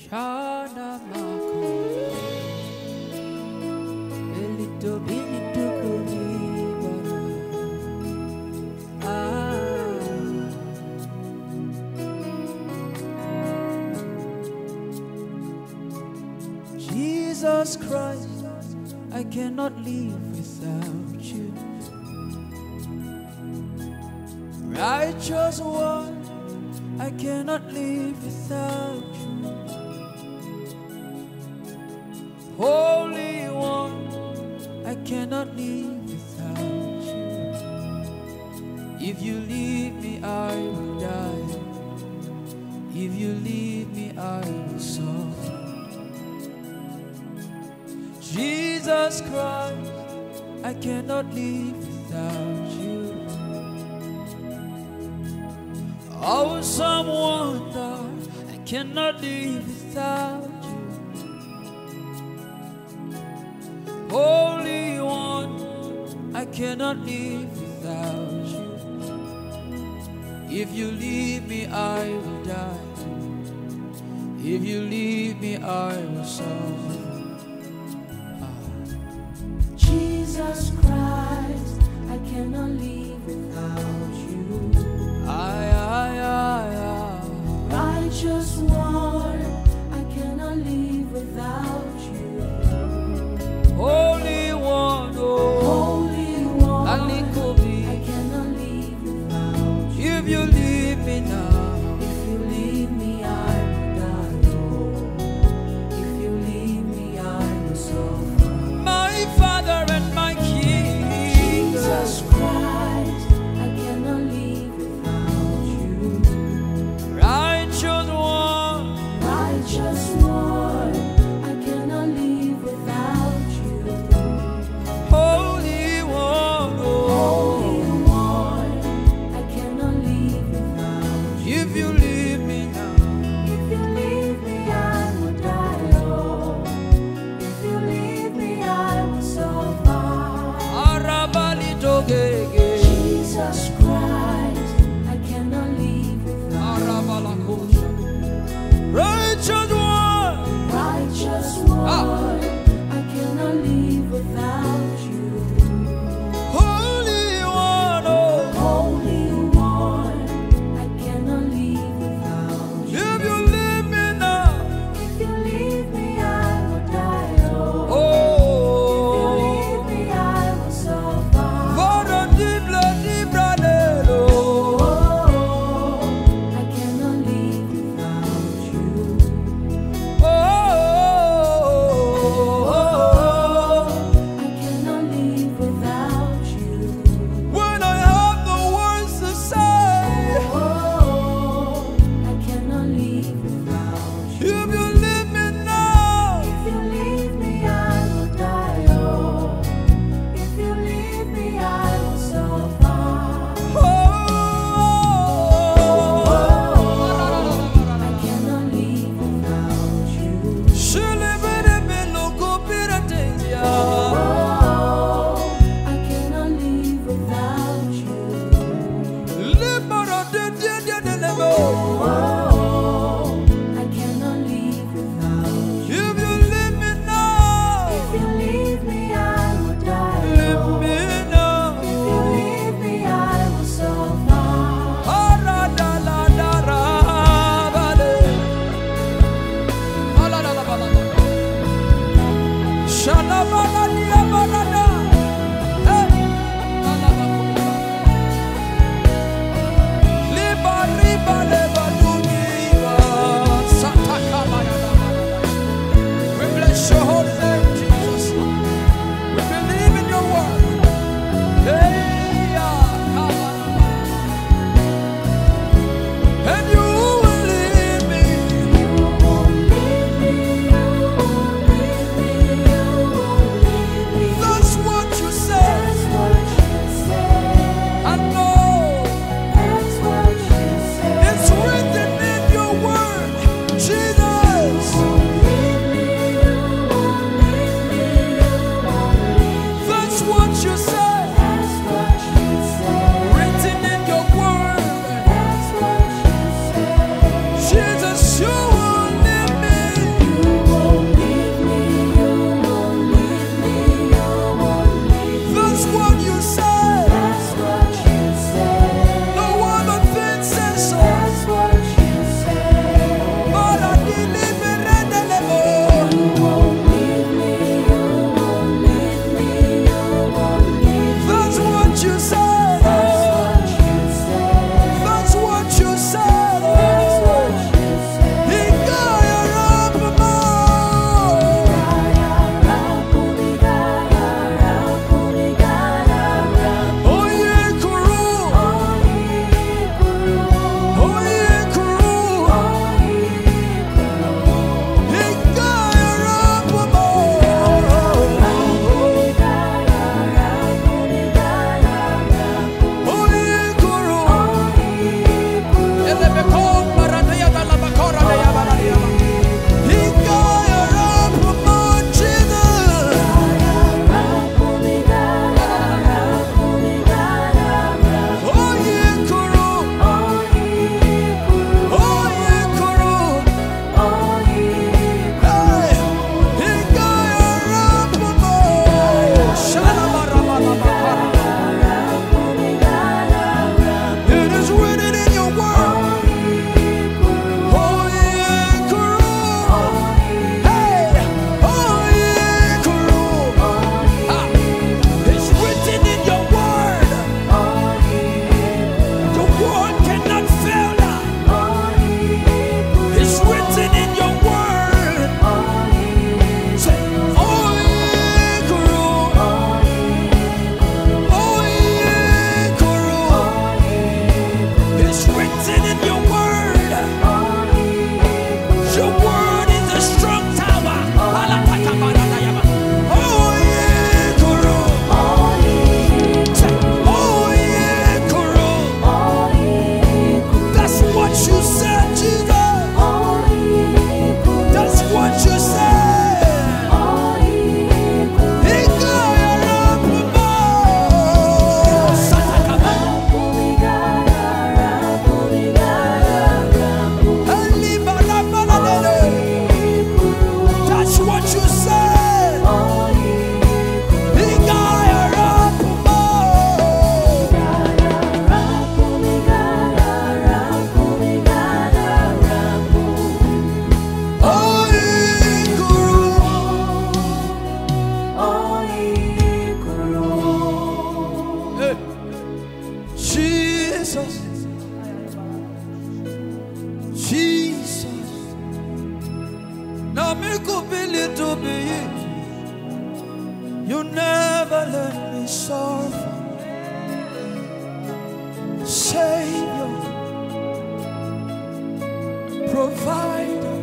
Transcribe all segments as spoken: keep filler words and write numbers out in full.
Shana Mako Elito Binito Kulibara Ah Jesus Christ, I cannot live without you. Righteous one, I cannot live without you. Holy One, I cannot live without you. If you leave me, I will die. If you leave me, I will suffer. Jesus Christ, I cannot live without you. Awesome wonder, I cannot live without you. Holy One, I cannot live without you. If you leave me, I will die. If you leave me, I will suffer. Jesus Christ, I cannot live without you. Aye, aye, aye, aye. Righteous one, I cannot live without you. Holy One, oh, Holy One, I Alikobi. cannot live without you. If you leave me now, If you leave me, I will die. Oh, if you leave me, I will suffer. my Father and my King. Jesus Christ, I cannot live without you. Righteous one, Righteous one, I cannot live without you. Holy One, oh, Holy One, I cannot live without you. if you leave me now, If you leave me, I will die. Oh, if you leave me, I will suffer. Arabali Togege, Jesus Christ, I cannot live without Arabala Kosha. Righteous one, Righteous Ah. one, I cannot live without you. Holy One, oh, Holy One, I cannot live without you. if you leave me now, If you leave me, I will die. Oh, oh, if you leave me, I will suffer. for the deep, deep, oh. Oh, I cannot live without you. Oh, I cannot live without you. when I have no words to say, Oh, I cannot live without you. if you leave me now, If you leave me, I will die. Oh, if you leave me, I will suffer. oh, I cannot live without you. surely better be loco, better things, yeah. Oh, I cannot live without you. Live but I did, did, did, did, did, oh. Oh, I cannot live without you. If you leave me now, If you leave me, I will die. leave Oh, me now. if you leave me, I will suffer. Aradaladarabale. Aladalabalaba. Shalabaladiabalada. Hey. Alabakuba. Liba, riba, leba, duniba. Satakabayadaba. We bless your holy name, Jesus. We believe in your word. Hey, yeah. And you will lead me. You won't leave me, you won't leave me, you won't leave me. That's what you said. That's what you said. I know That's what you said. it's written in your word, Jesus. You won't leave me, you won't leave me, you won't leave me. That's what you said. That's what you said. Written in your word, That's what you said. Jesus. You will lead me. let me suffer. Savior, provider,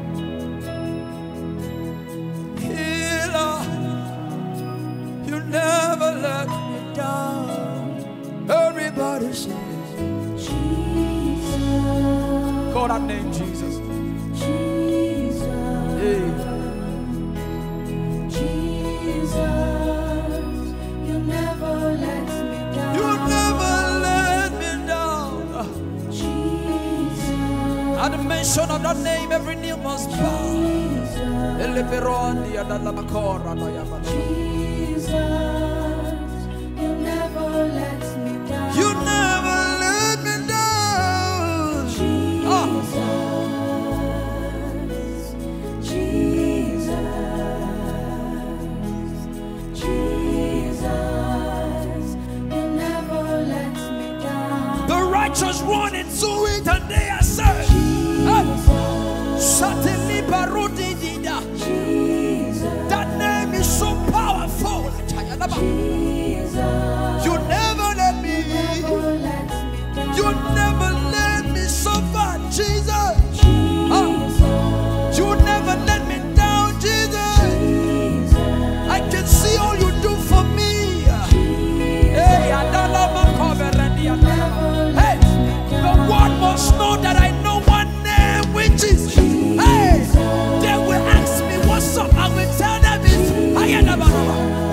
healer, you never let me down. Everybody says, Jesus. call that name, Jesus. Jesus. Hey. Jesus, you never let me down. You never let me down. Jesus. At the mention of that name, every knee must bow. Jesus, you never let me down. You never let me down. Jesus, Ah. Jesus, Jesus, you never let me down. The righteous run into it and they are saved. Certainly, that name is so powerful. You never let me. You never let me suffer, Jesus. Ah. You never let me down, Jesus. I can see all you do for me. Hey, hey, the world must know that I know one name, which is hey. They will ask me what's up. I will tell them it's Ayanabaraba.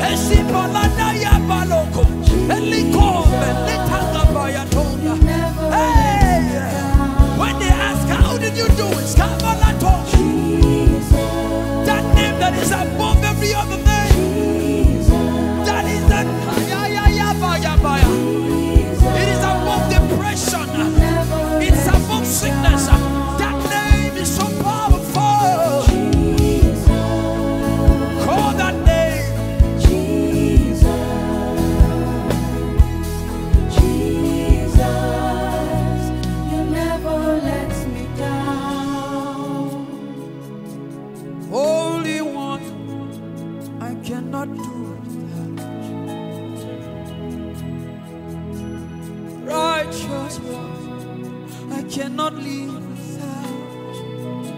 Hey, when they ask how did you do it, that name that is above every other name, that is that it is above depression, it's above sickness. That name is so powerful. Call that name. Jesus, you never let me down. Holy One, I cannot do without you. Righteous One, I cannot live without you.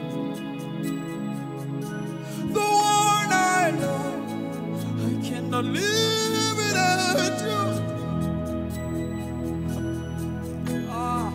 The one I love, I cannot live without you. Ah.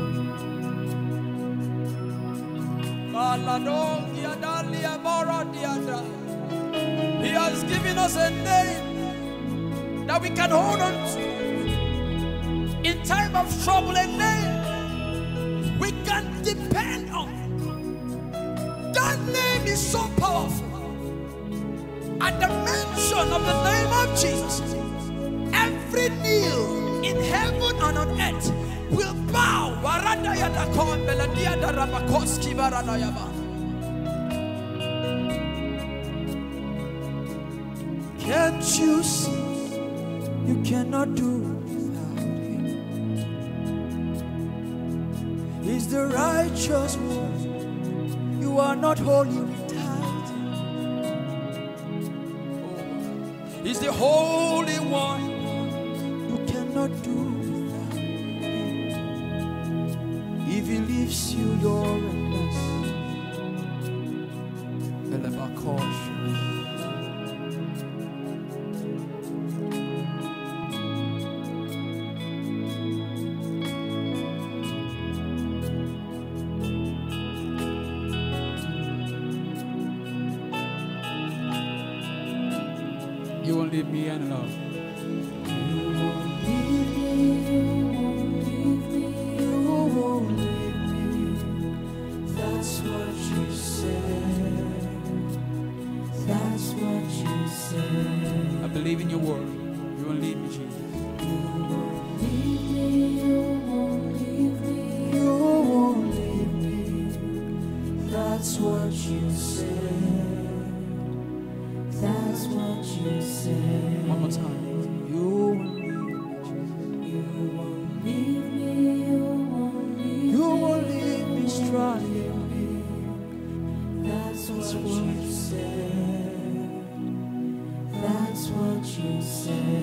He has given us a name that we can hold on to. In time of trouble, a name we can depend on. That name is so powerful. At the mention of the name of Jesus, every knee in heaven and on earth will bow. Can't you see? You cannot do without him. He's the righteous one. You are not holy without him. He's the holy one. You cannot do without him. If he leaves you, you're a mess. You won't leave me in love. You won't leave me, you won't leave me, you won't leave me. That's what you said. That's what you said. I believe in your word. You won't leave me, Jesus. You won't leave me, you won't leave me, you won't leave me. That's what you said. That's what you said. One more time. You won't leave me, Jesus. You won't leave me, you won't leave me. You won't leave me stranded. That's what you said. That's what you you say.